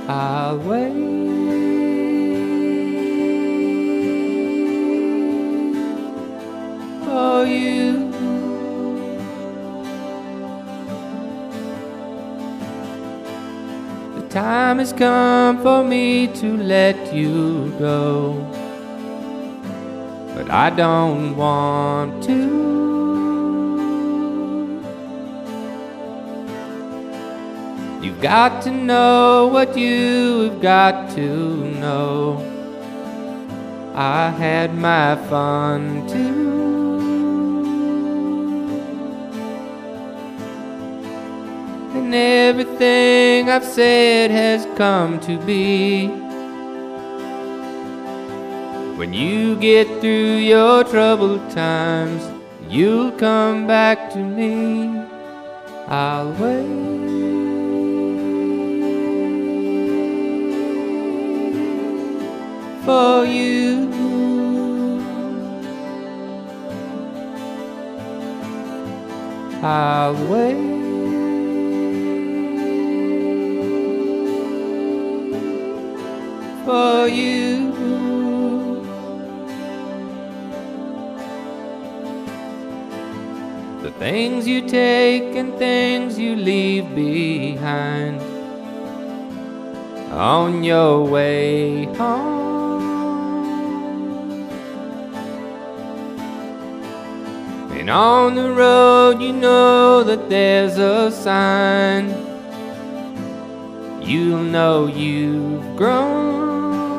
I'll wait for you. The time has come for me to let you go, but I don't want to. You've got to know what you've got to know. I had my fun too. And everything I've said has come to be. When you get through your troubled times, you'll come back to me. I'll wait for you. I'll wait for you. The things you take and things you leave behind on your way home. And on the road you know that there's a sign. You'll know you've grown.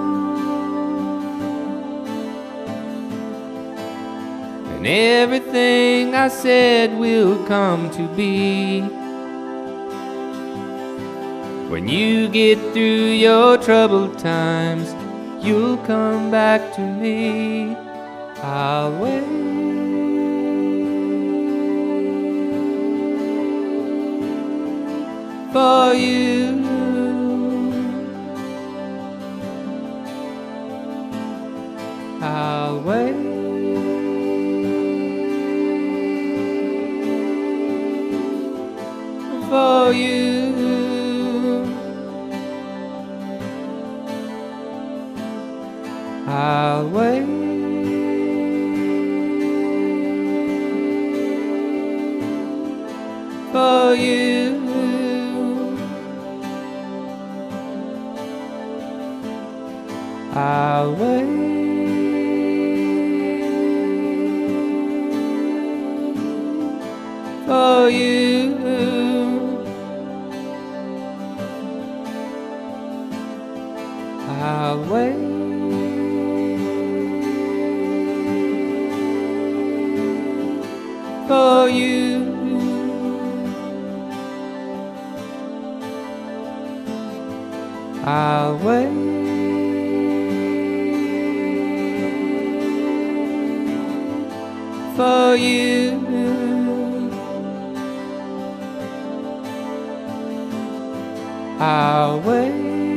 And everything I said will come to be. When you get through your troubled times, you'll come back to me. I'll wait for you. I'll wait for you. I'll wait for you. I'll wait for you. I'll wait for you. I'll wait for you. I'll wait